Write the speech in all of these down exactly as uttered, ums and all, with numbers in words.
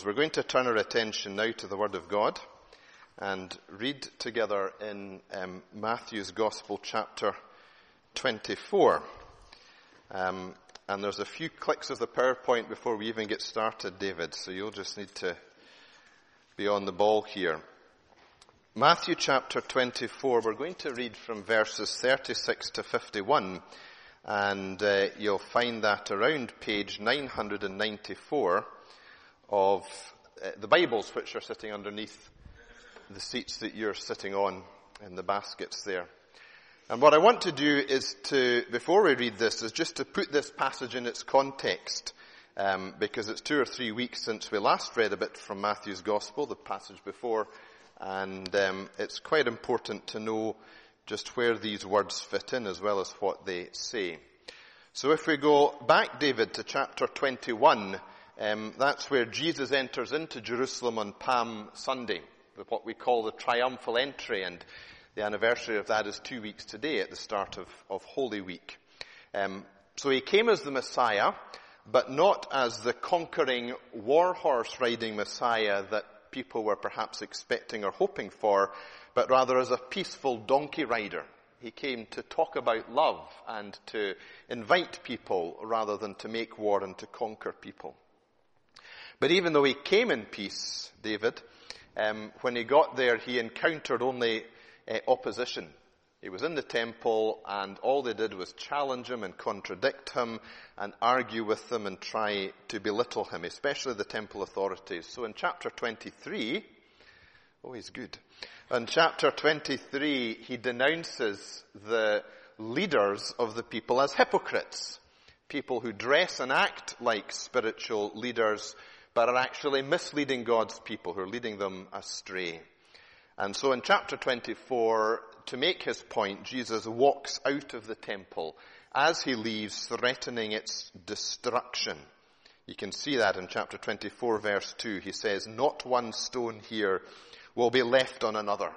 We're going to turn our attention now to the Word of God and read together in um, Matthew's Gospel, chapter twenty-four. Um, and there's a few clicks of the PowerPoint before we even get started, David, so you'll just need to be on the ball here. Matthew chapter twenty-four, we're going to read from verses thirty-six to fifty-one, and uh, you'll find that around page nine hundred ninety-four of uh, the Bibles which are sitting underneath the seats that you're sitting on in the baskets there. And what I want to do is to, before we read this, is just to put this passage in its context, um, because it's two or three weeks since we last read a bit from Matthew's Gospel, the passage before, and um, it's quite important to know just where these words fit in as well as what they say. So if we go back, David, to chapter twenty-one, Um, that's where Jesus enters into Jerusalem on Palm Sunday, what we call the triumphal entry, and the anniversary of that is two weeks today at the start of, of Holy Week. Um, so he came as the Messiah, but not as the conquering war horse riding Messiah that people were perhaps expecting or hoping for, but rather as a peaceful donkey rider. He came to talk about love and to invite people rather than to make war and to conquer people. But even though he came in peace, David, um, when he got there, he encountered only uh, opposition. He was in the temple, and all they did was challenge him and contradict him and argue with him and try to belittle him, especially the temple authorities. So in chapter twenty-three, oh, he's good. In chapter twenty-three, he denounces the leaders of the people as hypocrites, people who dress and act like spiritual leaders, but are actually misleading God's people, who are leading them astray. And so in chapter twenty-four, to make his point, Jesus walks out of the temple as he leaves, threatening its destruction. You can see that in chapter twenty-four, verse two. He says, "Not one stone here will be left on another."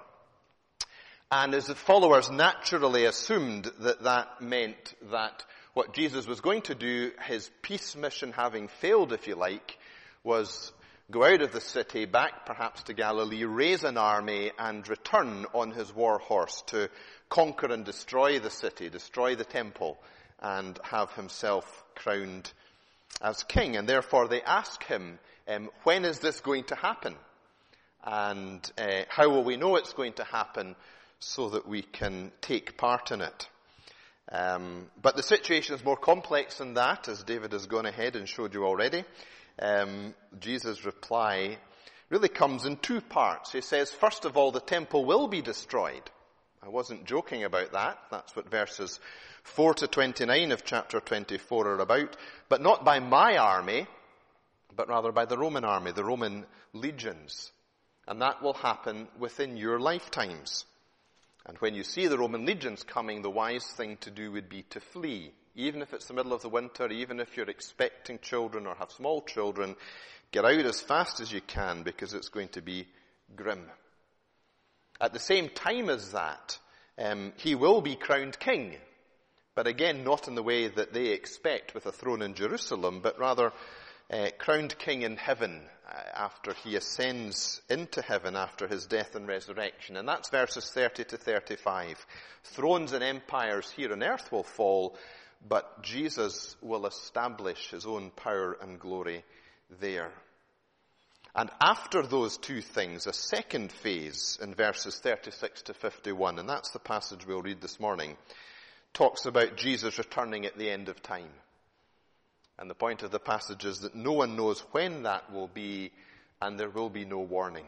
And his followers naturally assumed that that meant that what Jesus was going to do, his peace mission having failed, if you like, was go out of the city, back perhaps to Galilee, raise an army, and return on his war horse to conquer and destroy the city, destroy the temple, and have himself crowned as king. And therefore they ask him, um, when is this going to happen? And uh, how will we know it's going to happen so that we can take part in it? Um, but the situation is more complex than that, as David has gone ahead and showed you already. Um, Jesus' reply really comes in two parts. He says, first of all, the temple will be destroyed. I wasn't joking about that. That's what verses four to twenty-nine of chapter twenty-four are about. But not by my army, but rather by the Roman army, the Roman legions. And that will happen within your lifetimes. And when you see the Roman legions coming, the wise thing to do would be to flee. Even if it's the middle of the winter, even if you're expecting children or have small children, get out as fast as you can, because it's going to be grim. At the same time as that, um, he will be crowned king. But again, not in the way that they expect with a throne in Jerusalem, but rather uh, crowned king in heaven uh, after he ascends into heaven after his death and resurrection. And that's verses thirty to thirty-five. Thrones and empires here on earth will fall, but Jesus will establish his own power and glory there. And after those two things, a second phase in verses thirty-six to fifty-one, and that's the passage we'll read this morning, talks about Jesus returning at the end of time. And the point of the passage is that no one knows when that will be, and there will be no warning.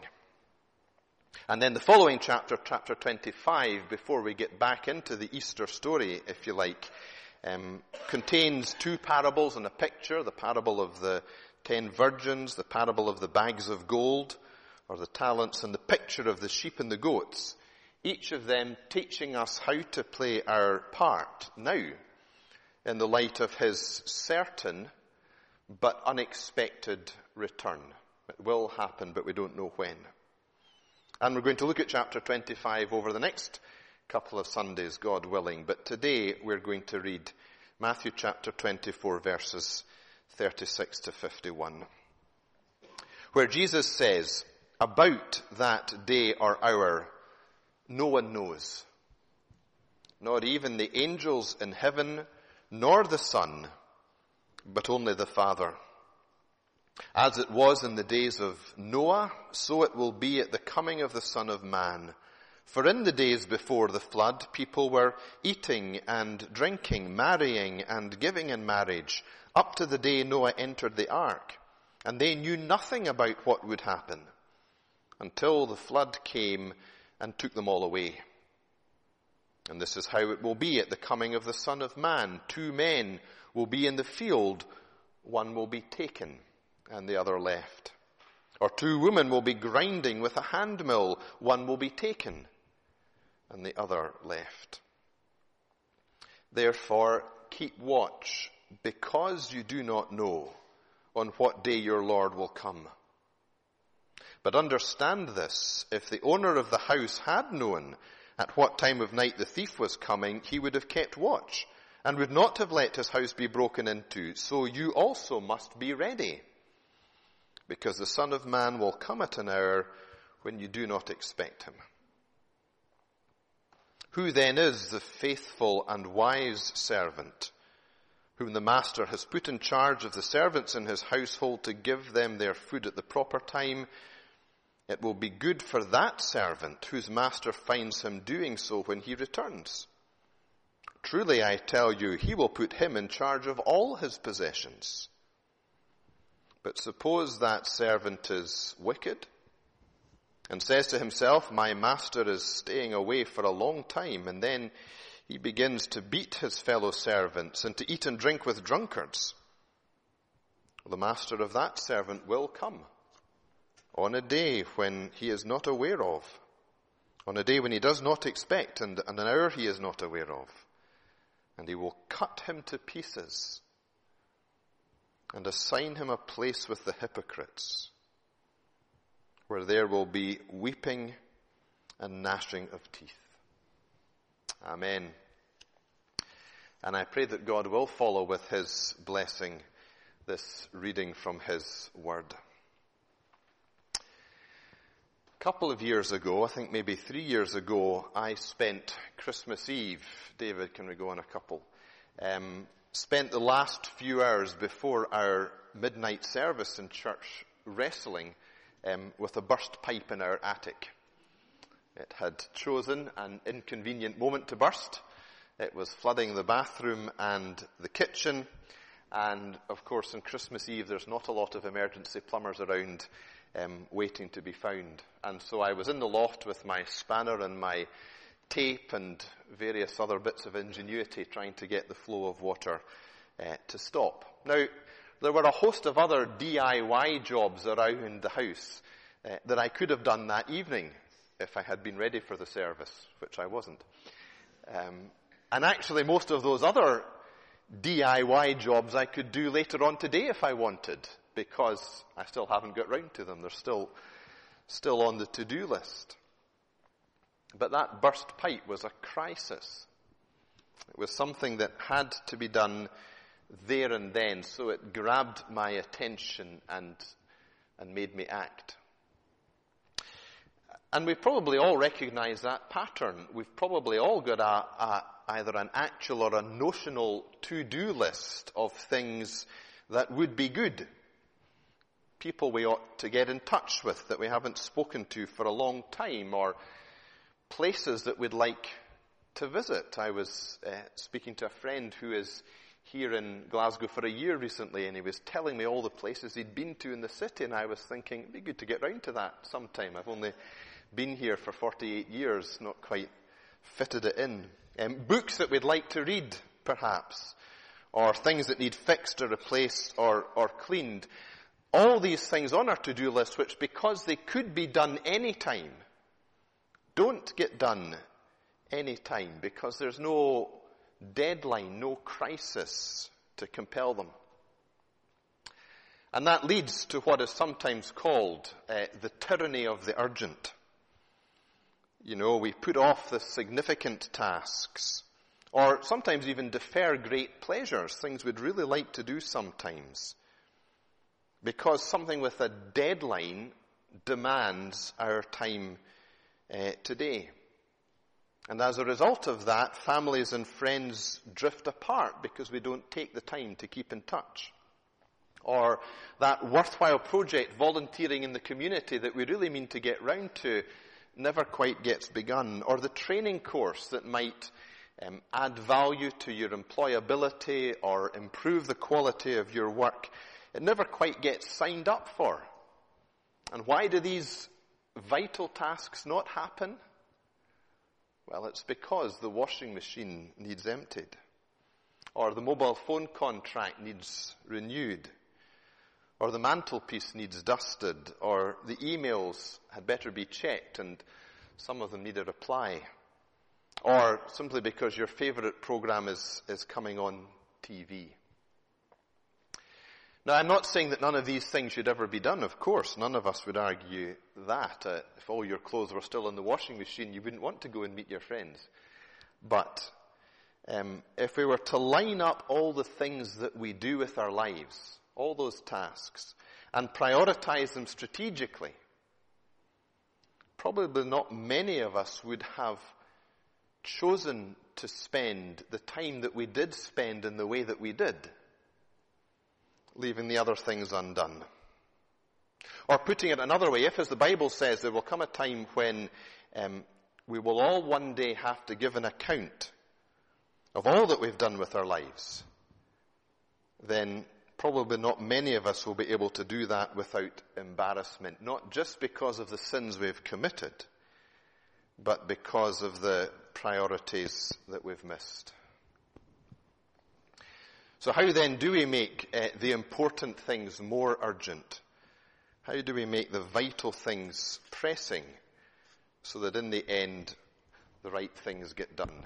And then the following chapter, chapter twenty-five, before we get back into the Easter story, if you like, Um, contains two parables and a picture, the parable of the ten virgins, the parable of the bags of gold, or the talents, and the picture of the sheep and the goats, each of them teaching us how to play our part now in the light of his certain but unexpected return. It will happen, but we don't know when. And we're going to look at chapter twenty-five over the next couple of Sundays, God willing. But today we're going to read Matthew chapter twenty-four, verses thirty-six to fifty-one. where Jesus says, about that day or hour, no one knows. Not even the angels in heaven, nor the Son, but only the Father. As it was in the days of Noah, so it will be at the coming of the Son of Man. For in the days before the flood, people were eating and drinking, marrying and giving in marriage, up to the day Noah entered the ark. And they knew nothing about what would happen, until the flood came and took them all away. And this is how it will be at the coming of the Son of Man. Two men will be in the field, one will be taken and the other left. Or two women will be grinding with a handmill, one will be taken and the other left. Therefore, keep watch, because you do not know on what day your Lord will come. But understand this, if the owner of the house had known at what time of night the thief was coming, he would have kept watch and would not have let his house be broken into. So you also must be ready, because the Son of Man will come at an hour when you do not expect him. Who then is the faithful and wise servant, whom the master has put in charge of the servants in his household to give them their food at the proper time? It will be good for that servant whose master finds him doing so when he returns. Truly, I tell you, he will put him in charge of all his possessions. But suppose that servant is wicked and says to himself, my master is staying away for a long time, and then he begins to beat his fellow servants and to eat and drink with drunkards. The master of that servant will come on a day when he is not aware of, on a day when he does not expect, and, and an hour he is not aware of. And he will cut him to pieces and assign him a place with the hypocrites, where there will be weeping and gnashing of teeth. Amen. And I pray that God will follow with his blessing this reading from his word. A couple of years ago, I think maybe three years ago, I spent Christmas Eve, David, can we go on a couple, um, spent the last few hours before our midnight service in church wrestling um, with a burst pipe in our attic. It had chosen an inconvenient moment to burst. It was flooding the bathroom and the kitchen. And of course, on Christmas Eve, there's not a lot of emergency plumbers around um, waiting to be found. And so I was in the loft with my spanner and my tape and various other bits of ingenuity trying to get the flow of water uh, to stop. Now, there were a host of other D I Y jobs around the house uh, that I could have done that evening if I had been ready for the service, which I wasn't. Um, and actually, most of those other D I Y jobs I could do later on today if I wanted, because I still haven't got round to them. They're still, still on the to-do list. But that burst pipe was a crisis. It was something that had to be done there and then, so it grabbed my attention and, and made me act. And we probably all recognize that pattern. We've probably all got a, a, either an actual or a notional to-do list of things that would be good. People we ought to get in touch with that we haven't spoken to for a long time, or places that we'd like to visit. I was uh, speaking to a friend who is here in Glasgow for a year recently, and he was telling me all the places he'd been to in the city, and I was thinking, it'd be good to get round to that sometime. I've only been here for forty-eight years, not quite fitted it in. Um, books that we'd like to read, perhaps, or things that need fixed or replaced or, or cleaned. All these things on our to-do list, which because they could be done any time, don't get done any time, because there's no deadline, no crisis to compel them. And that leads to what is sometimes called uh, the tyranny of the urgent. You know, we put off the significant tasks, or sometimes even defer great pleasures, things we'd really like to do sometimes, because something with a deadline demands our time uh, today. And as a result of that, families and friends drift apart because we don't take the time to keep in touch. Or that worthwhile project, volunteering in the community that we really mean to get round to, never quite gets begun. Or the training course that might um, add value to your employability or improve the quality of your work, it never quite gets signed up for. And why do these vital tasks not happen? Well, it's because the washing machine needs emptied, or the mobile phone contract needs renewed, or the mantelpiece needs dusted, or the emails had better be checked and some of them need a reply, or simply because your favorite program is, is coming on T V. Now, I'm not saying that none of these things should ever be done. Of course, none of us would argue that. Uh, if all your clothes were still in the washing machine, you wouldn't want to go and meet your friends. But um, if we were to line up all the things that we do with our lives, all those tasks, and prioritize them strategically, probably not many of us would have chosen to spend the time that we did spend in the way that we did, leaving the other things undone. Or putting it another way, if, as the Bible says, there will come a time when um, we will all one day have to give an account of all that we've done with our lives, then probably not many of us will be able to do that without embarrassment, not just because of the sins we've committed, but because of the priorities that we've missed. So how then do we make uh, the important things more urgent? How do we make the vital things pressing so that in the end the right things get done?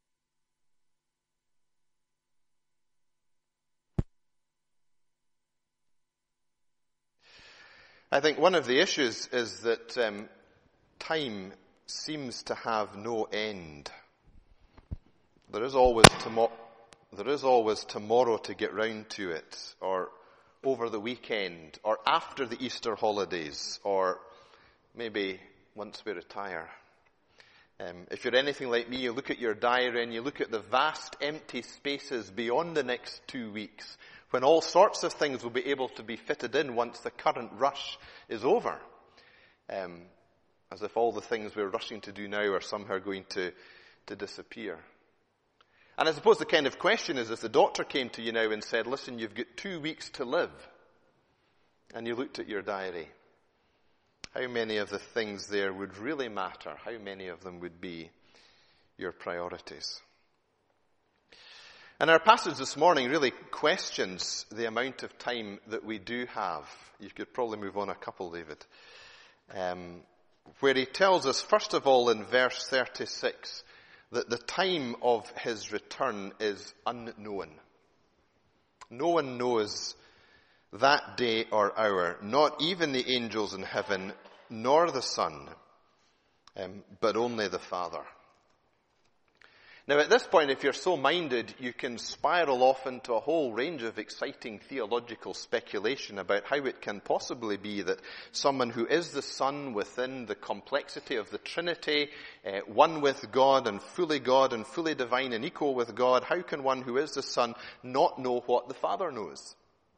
I think one of the issues is that um, time seems to have no end. There is always tomorrow. There is always tomorrow to get round to it, or over the weekend, or after the Easter holidays, or maybe once we retire. Um, if you're anything like me, you look at your diary and you look at the vast empty spaces beyond the next two weeks, when all sorts of things will be able to be fitted in once the current rush is over. Um, as if all the things we're rushing to do now are somehow going to, to disappear. And I suppose the kind of question is, if the doctor came to you now and said, listen, you've got two weeks to live, and you looked at your diary, how many of the things there would really matter? How many of them would be your priorities? And our passage this morning really questions the amount of time that we do have. You could probably move on a couple, David. Um, where he tells us, first of all, in verse thirty-six, that the time of his return is unknown. No one knows that day or hour, not even the angels in heaven, nor the Son, um, but only the Father. Now at this point, if you're so minded, you can spiral off into a whole range of exciting theological speculation about how it can possibly be that someone who is the Son within the complexity of the Trinity, uh, one with God and fully God and fully divine and equal with God, how can one who is the Son not know what the Father knows?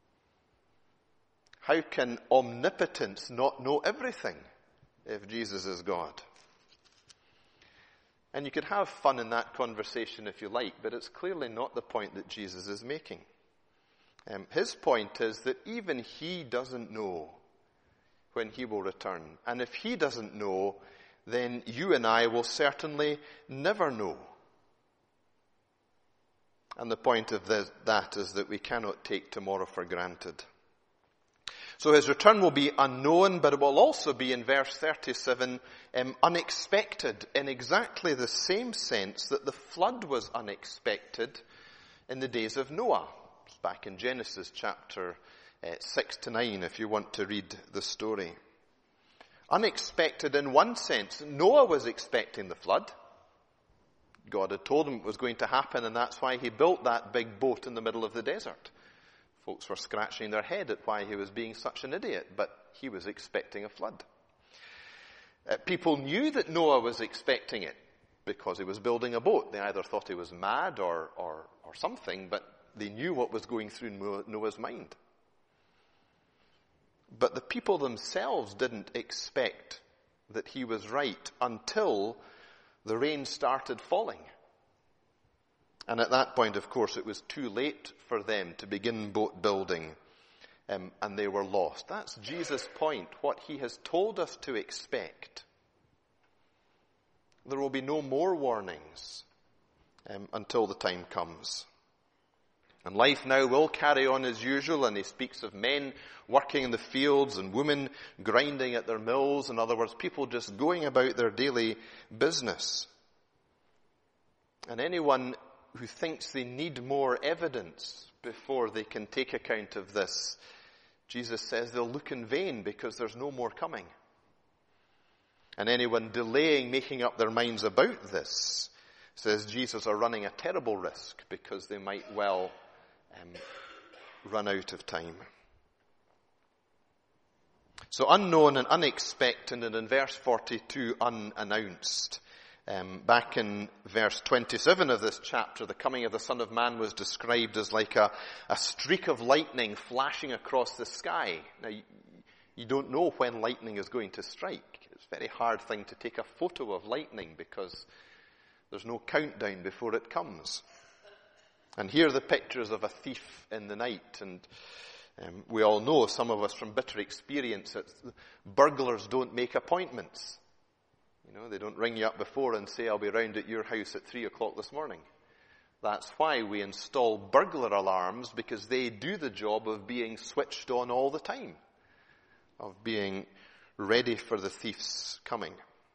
How can omnipotence not know everything if Jesus is God? And you could have fun in that conversation if you like, but it's clearly not the point that Jesus is making. Um, his point is that even he doesn't know when he will return. And if he doesn't know, then you and I will certainly never know. And the point of this, that is that we cannot take tomorrow for granted. So his return will be unknown, but it will also be, in verse thirty-seven, um, unexpected in exactly the same sense that the flood was unexpected in the days of Noah. It's back in Genesis chapter uh, six to nine, if you want to read the story. Unexpected in one sense. Noah was expecting the flood. God had told him it was going to happen, and that's why he built that big boat in the middle of the desert, Folks were scratching their head at why he was being such an idiot, but he was expecting a flood. Uh, people knew that Noah was expecting it because he was building a boat. They either thought he was mad or, or, or something, but they knew what was going through Noah's mind. But the people themselves didn't expect that he was right until the rain started falling. And at that point, of course, it was too late for them to begin boat building, um, and they were lost. That's Jesus' point, what he has told us to expect. There will be no more warnings um, until the time comes. And life now will carry on as usual, and he speaks of men working in the fields and women grinding at their mills. In other words, people just going about their daily business. And anyone who thinks they need more evidence before they can take account of this, Jesus says they'll look in vain because there's no more coming. And anyone delaying making up their minds about this, says Jesus, are running a terrible risk because they might well um, run out of time. So unknown and unexpected, and in verse forty-two, unannounced. Um, back in verse twenty-seven of this chapter, the coming of the Son of Man was described as like a, a streak of lightning flashing across the sky. Now, you, you don't know when lightning is going to strike. It's a very hard thing to take a photo of lightning because there's no countdown before it comes. And here are the pictures of a thief in the night. And um, we all know, some of us from bitter experience, that burglars don't make appointments. You know, they don't ring you up before and say, I'll be round at your house at three o'clock this morning. That's why we install burglar alarms, because they do the job of being switched on all the time, of being ready for the thief's coming.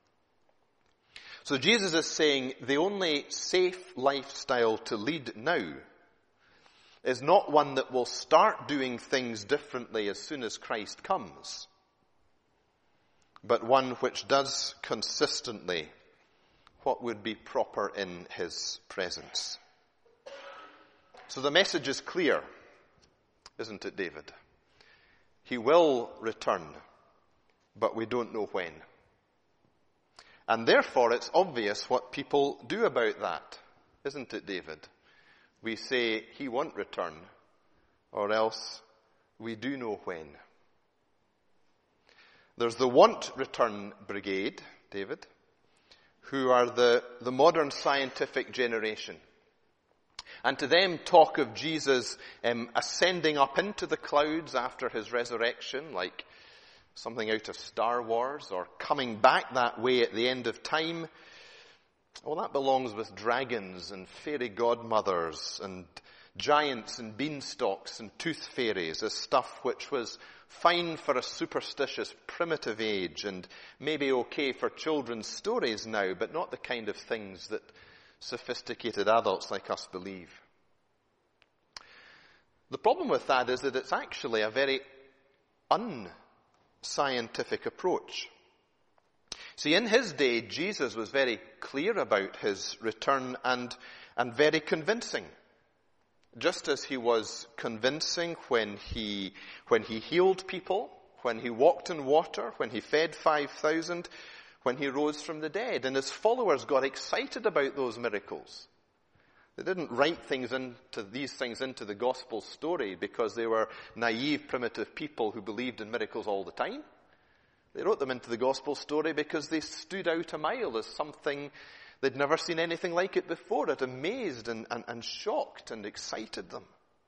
So Jesus is saying the only safe lifestyle to lead now is not one that will start doing things differently as soon as Christ comes, but one which does consistently what would be proper in his presence. So the message is clear, isn't it, David? He will return, but we don't know when. And therefore it's obvious what people do about that, isn't it, David? We say he won't return, or else we do know when. There's the want return brigade, David, who are the, the modern scientific generation. And to them, talk of Jesus um, ascending up into the clouds after his resurrection, like something out of Star Wars, or coming back that way at the end of time, well, that belongs with dragons and fairy godmothers and giants and beanstalks and tooth fairies, as stuff which was fine for a superstitious primitive age and maybe okay for children's stories now, but not the kind of things that sophisticated adults like us believe. The problem with that is that it's actually a very unscientific approach. See, in his day, Jesus was very clear about his return and, and very convincing. Just as he was convincing when he, when he healed people, when he walked in water, when he fed five thousand, when he rose from the dead. And his followers got excited about those miracles. They didn't write things into, these things into the gospel story because they were naive, primitive people who believed in miracles all the time. They wrote them into the gospel story because they stood out a mile as something they'd never seen anything like it before. It amazed and, and, and shocked and excited them.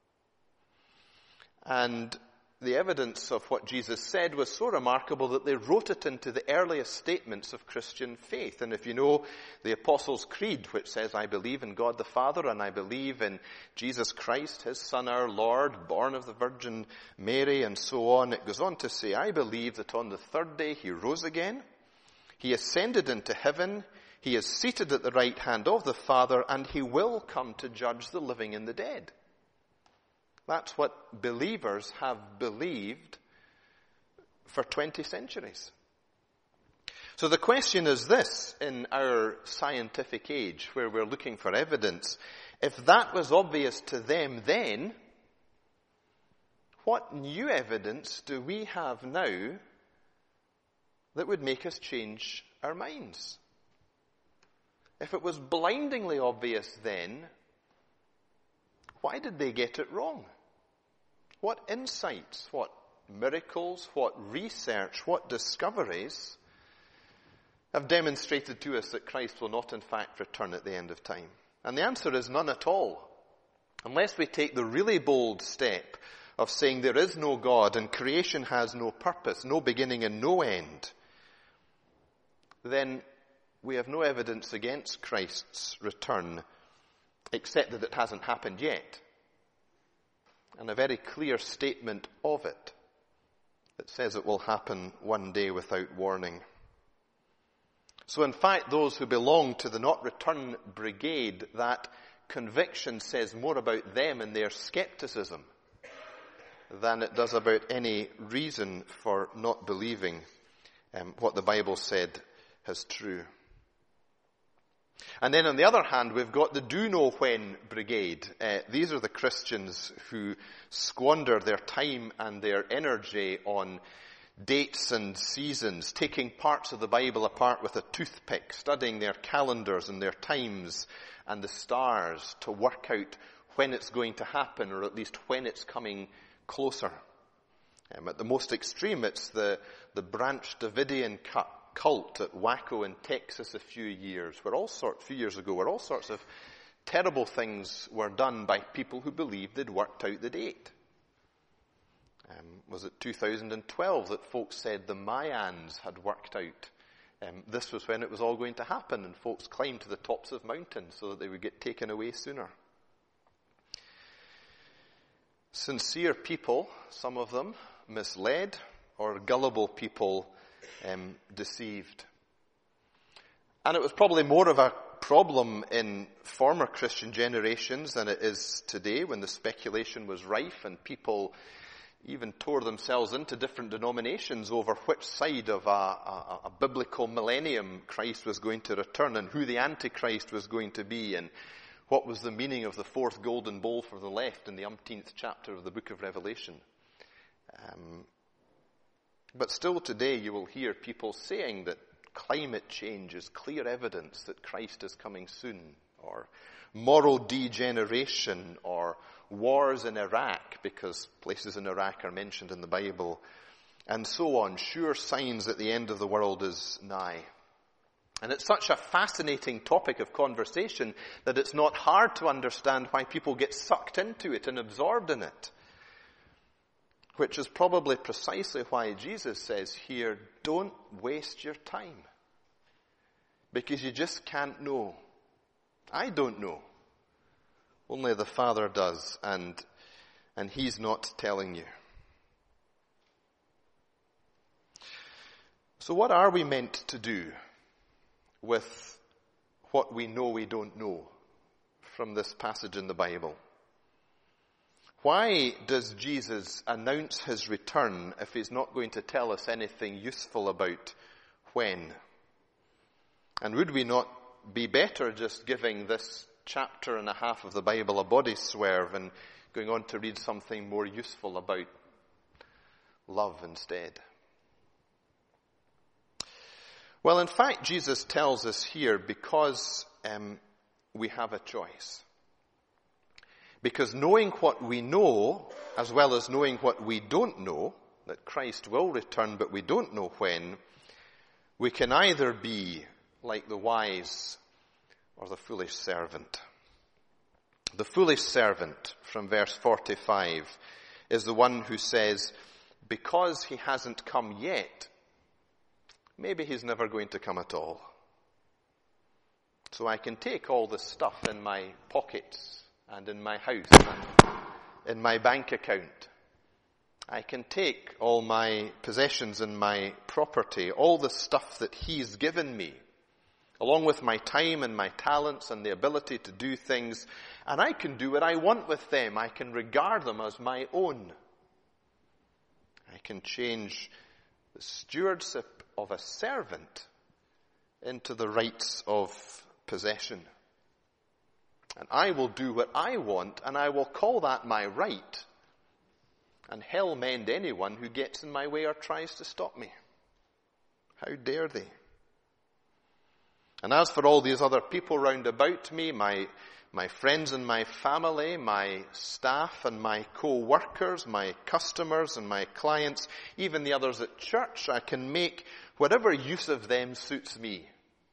And the evidence of what Jesus said was so remarkable that they wrote it into the earliest statements of Christian faith. And if you know the Apostles' Creed, which says, I believe in God the Father, and I believe in Jesus Christ, his Son, our Lord, born of the Virgin Mary, and so on, it goes on to say, I believe that on the third day he rose again, he ascended into heaven, he is seated at the right hand of the Father, and he will come to judge the living and the dead. That's what believers have believed for twenty centuries. So the question is this, in our scientific age, where we're looking for evidence, if that was obvious to them then, what new evidence do we have now that would make us change our minds? If it was blindingly obvious then, why did they get it wrong? What insights, what miracles, what research, what discoveries have demonstrated to us that Christ will not in fact return at the end of time? And the answer is none at all. Unless we take the really bold step of saying there is no God and creation has no purpose, no beginning and no end, then we have no evidence against Christ's return except that it hasn't happened yet. And a very clear statement of it that says it will happen one day without warning. So in fact, those who belong to the Not Return Brigade, that conviction says more about them and their skepticism than it does about any reason for not believing um, what the Bible said as true. And then on the other hand, we've got the Do Know When Brigade. Uh, these are the Christians who squander their time and their energy on dates and seasons, taking parts of the Bible apart with a toothpick, studying their calendars and their times and the stars to work out when it's going to happen, or at least when it's coming closer. Um, at the most extreme, it's the, the Branch Davidian cut. cult at Waco in Texas a few years, where all sorts, few years ago, where all sorts of terrible things were done by people who believed they'd worked out the date. Um, was it two thousand twelve that folks said the Mayans had worked out? Um, this was when it was all going to happen, and folks climbed to the tops of mountains so that they would get taken away sooner. Sincere people, some of them, misled, or gullible people Um, deceived. And it was probably more of a problem in former Christian generations than it is today, when the speculation was rife and people even tore themselves into different denominations over which side of a, a, a biblical millennium Christ was going to return, and who the Antichrist was going to be, and what was the meaning of the fourth golden bowl for the left in the umpteenth chapter of the book of Revelation. Um, But still today you will hear people saying that climate change is clear evidence that Christ is coming soon, or moral degeneration, or wars in Iraq, because places in Iraq are mentioned in the Bible, and so on, sure signs that the end of the world is nigh. And it's such a fascinating topic of conversation that it's not hard to understand why people get sucked into it and absorbed in it. Which is probably precisely why Jesus says here, don't waste your time. Because you just can't know. I don't know. Only the Father does, and, and He's not telling you. So what are we meant to do with what we know we don't know from this passage in the Bible? Why does Jesus announce his return if he's not going to tell us anything useful about when? And would we not be better just giving this chapter and a half of the Bible a body swerve and going on to read something more useful about love instead? Well, in fact, Jesus tells us here because um, we have a choice. Because knowing what we know, as well as knowing what we don't know, that Christ will return but we don't know when, we can either be like the wise or the foolish servant. The foolish servant, from verse forty-five, is the one who says, because he hasn't come yet, maybe he's never going to come at all. So I can take all the stuff in my pockets and in my house and in my bank account. I can take all my possessions and my property, all the stuff that he's given me, along with my time and my talents and the ability to do things, and I can do what I want with them. I can regard them as my own. I can change the stewardship of a servant into the rights of possession. And I will do what I want, and I will call that my right. and hell mend anyone who gets in my way or tries to stop me. How dare they? And as for all these other people round about me, my my friends and my family, my staff and my co-workers, my customers and my clients, even the others at church, I can make whatever use of them suits me.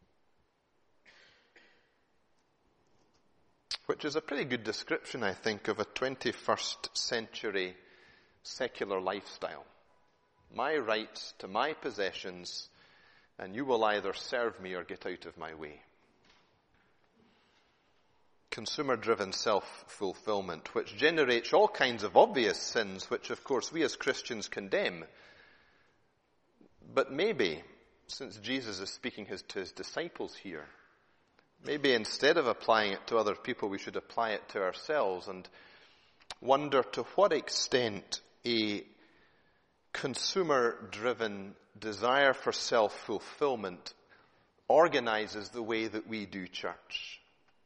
Which is a pretty good description, I think, of a twenty-first century secular lifestyle. My rights to my possessions, and you will either serve me or get out of my way. Consumer-driven self-fulfillment, which generates all kinds of obvious sins, which of course we as Christians condemn. But maybe, since Jesus is speaking his, to his disciples here, maybe instead of applying it to other people, we should apply it to ourselves and wonder to what extent a consumer-driven desire for self-fulfillment organizes the way that we do church.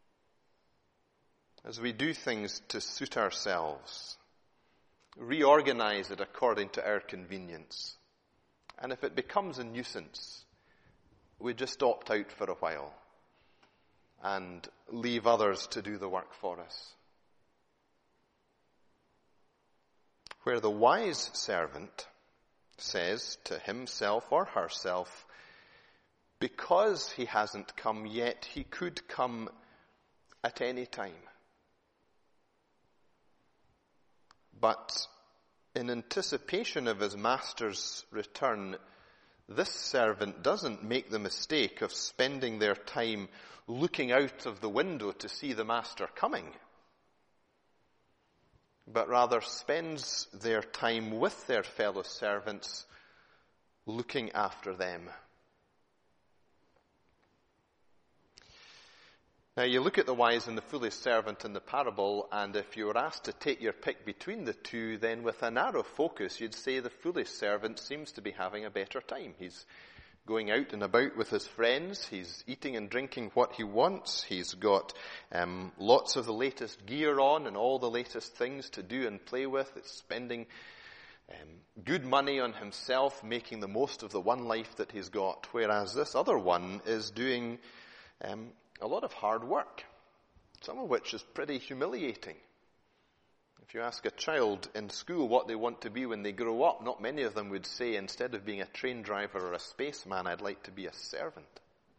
As we do things to suit ourselves, reorganize it according to our convenience. And if it becomes a nuisance, we just opt out for a while and leave others to do the work for us. Where the wise servant says to himself or herself, because he hasn't come yet, he could come at any time. But in anticipation of his master's return, this servant doesn't make the mistake of spending their time looking out of the window to see the master coming, but rather spends their time with their fellow servants looking after them. Now you look at the wise and the foolish servant in the parable, and if you were asked to take your pick between the two, then with a narrow focus you'd say the foolish servant seems to be having a better time. He's going out and about with his friends, he's eating and drinking what he wants, he's got um, lots of the latest gear on and all the latest things to do and play with, it's spending um, good money on himself, making the most of the one life that he's got, whereas this other one is doing um, a lot of hard work, some of which is pretty humiliating. If you ask a child in school what they want to be when they grow up, not many of them would say, instead of being a train driver or a spaceman, I'd like to be a servant.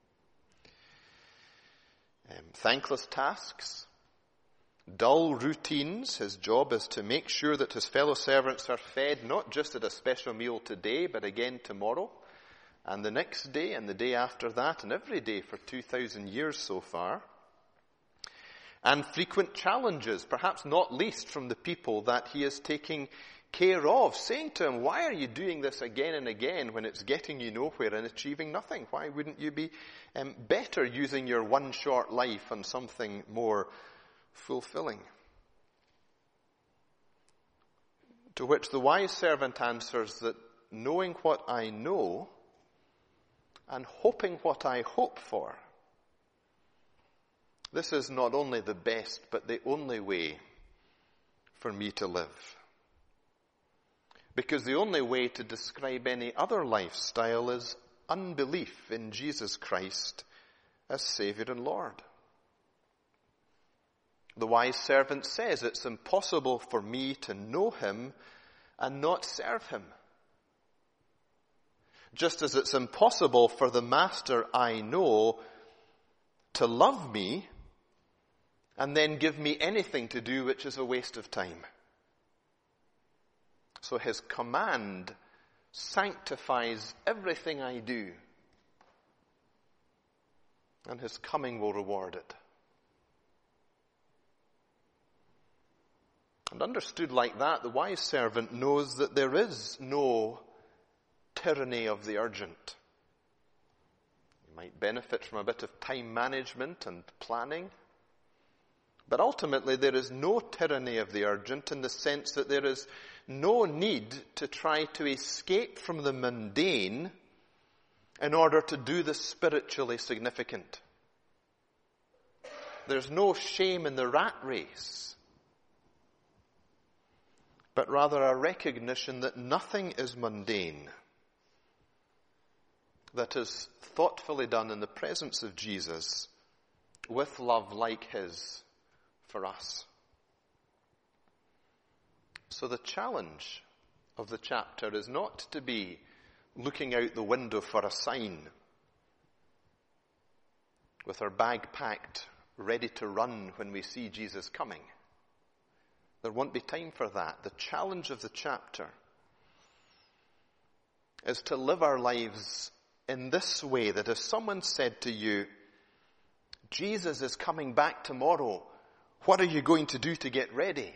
Um, thankless tasks, dull routines. His job is to make sure that his fellow servants are fed, not just at a special meal today, but again tomorrow, and the next day, and the day after that, and every day for two thousand years so far. And frequent challenges, perhaps not least from the people that he is taking care of, saying to him, why are you doing this again and again when it's getting you nowhere and achieving nothing? Why wouldn't you be um, better using your one short life on something more fulfilling? To which the wise servant answers that knowing what I know and hoping what I hope for, this is not only the best, but the only way for me to live. Because the only way to describe any other lifestyle is unbelief in Jesus Christ as Savior and Lord. The wise servant says it's impossible for me to know him and not serve him. Just as it's impossible for the master I know to love me and then give me anything to do which is a waste of time. So his command sanctifies everything I do, and his coming will reward it. And understood like that, the wise servant knows that there is no tyranny of the urgent. You might benefit from a bit of time management and planning, but ultimately there is no tyranny of the urgent in the sense that there is no need to try to escape from the mundane in order to do the spiritually significant. There's no shame in the rat race. but rather a recognition that nothing is mundane, that is thoughtfully done in the presence of Jesus with love like his for us. So the challenge of the chapter is not to be looking out the window for a sign with our bag packed, ready to run when we see Jesus coming. There won't be time for that. The challenge of the chapter is to live our lives in this way, that if someone said to you, Jesus is coming back tomorrow, what are you going to do to get ready?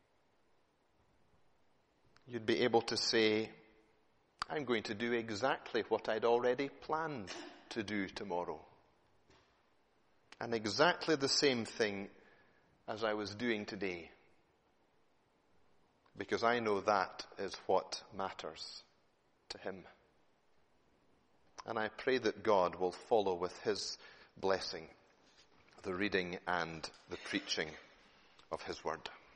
You'd be able to say, I'm going to do exactly what I'd already planned to do tomorrow. And exactly the same thing as I was doing today. Because I know that is what matters to him. And I pray that God will follow with his blessing the reading and the preaching of his word.